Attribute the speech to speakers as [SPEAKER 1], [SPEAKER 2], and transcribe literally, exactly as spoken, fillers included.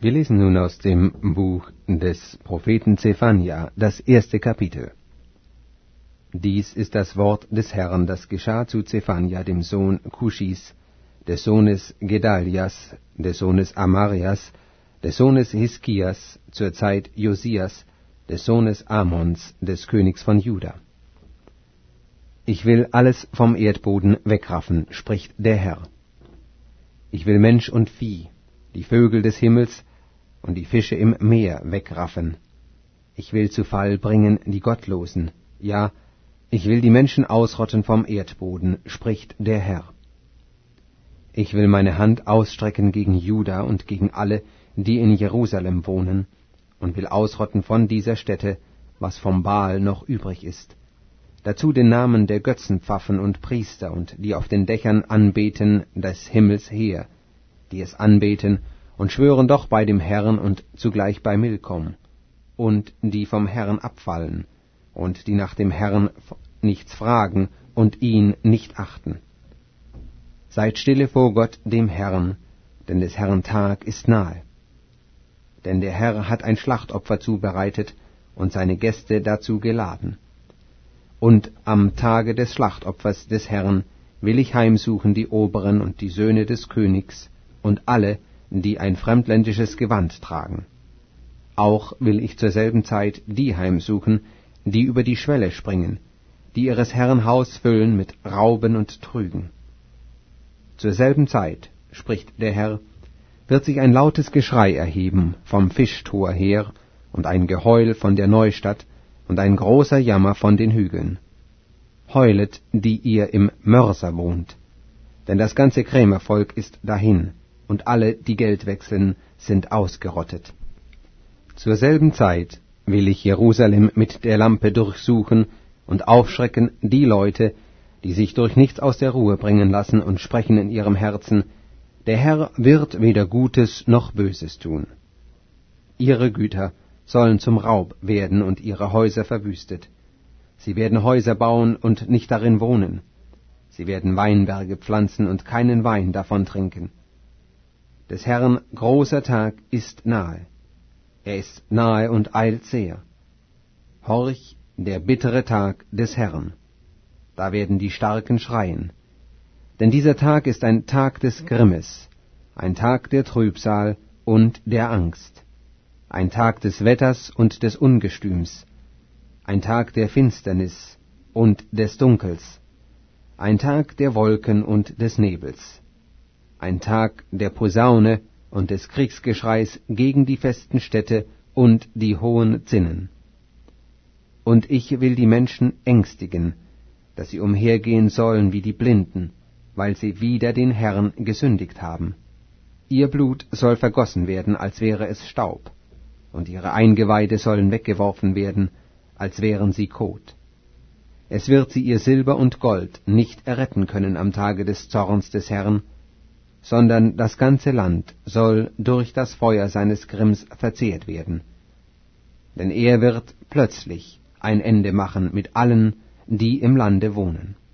[SPEAKER 1] Wir lesen nun aus dem Buch des Propheten Zephania, das erste Kapitel. Dies ist das Wort des Herrn, das geschah zu Zephania, dem Sohn Kuschis, des Sohnes Gedalias, des Sohnes Amarias, des Sohnes Hiskias, zur Zeit Josias, des Sohnes Amons, des Königs von Juda. Ich will alles vom Erdboden wegraffen, spricht der Herr. Ich will Mensch und Vieh, die Vögel des Himmels und die Fische im Meer wegraffen. Ich will zu Fall bringen die Gottlosen, ja, ich will die Menschen ausrotten vom Erdboden, spricht der Herr. Ich will meine Hand ausstrecken gegen Juda und gegen alle, die in Jerusalem wohnen, und will ausrotten von dieser Stätte, was vom Baal noch übrig ist. Dazu den Namen der Götzenpfaffen und Priester und die auf den Dächern anbeten des Himmels her, die es anbeten und schwören doch bei dem Herrn und zugleich bei Milkom, und die vom Herrn abfallen, und die nach dem Herrn nichts fragen und ihn nicht achten. Seid stille vor Gott dem Herrn, denn des Herrn Tag ist nahe. Denn der Herr hat ein Schlachtopfer zubereitet und seine Gäste dazu geladen. Und am Tage des Schlachtopfers des Herrn will ich heimsuchen die Oberen und die Söhne des Königs und alle, die ein fremdländisches Gewand tragen. Auch will ich zur selben Zeit die heimsuchen, die über die Schwelle springen, die ihres Herrn Haus füllen mit Rauben und Trügen. Zur selben Zeit, spricht der Herr, wird sich ein lautes Geschrei erheben vom Fischtor her und ein Geheul von der Neustadt und ein großer Jammer von den Hügeln. Heulet, die ihr im Mörser wohnt, denn das ganze Krämervolk ist dahin, und alle, die Geld wechseln, sind ausgerottet. Zur selben Zeit will ich Jerusalem mit der Lampe durchsuchen und aufschrecken die Leute, die sich durch nichts aus der Ruhe bringen lassen und sprechen in ihrem Herzen, der Herr wird weder Gutes noch Böses tun. Ihre Güter sollen zum Raub werden und ihre Häuser verwüstet. Sie werden Häuser bauen und nicht darin wohnen. Sie werden Weinberge pflanzen und keinen Wein davon trinken. Des Herrn großer Tag ist nahe. Er ist nahe und eilt sehr. Horch, der bittere Tag des Herrn. Da werden die Starken schreien. Denn dieser Tag ist ein Tag des Grimmes, ein Tag der Trübsal und der Angst, ein Tag des Wetters und des Ungestüms, ein Tag der Finsternis und des Dunkels, ein Tag der Wolken und des Nebels, ein Tag der Posaune und des Kriegsgeschreis gegen die festen Städte und die hohen Zinnen. Und ich will die Menschen ängstigen, dass sie umhergehen sollen wie die Blinden, weil sie wider den Herrn gesündigt haben. Ihr Blut soll vergossen werden, als wäre es Staub, und ihre Eingeweide sollen weggeworfen werden, als wären sie Kot. Es wird sie ihr Silber und Gold nicht erretten können am Tage des Zorns des Herrn, sondern das ganze Land soll durch das Feuer seines Grimms verzehrt werden. Denn er wird plötzlich ein Ende machen mit allen, die im Lande wohnen.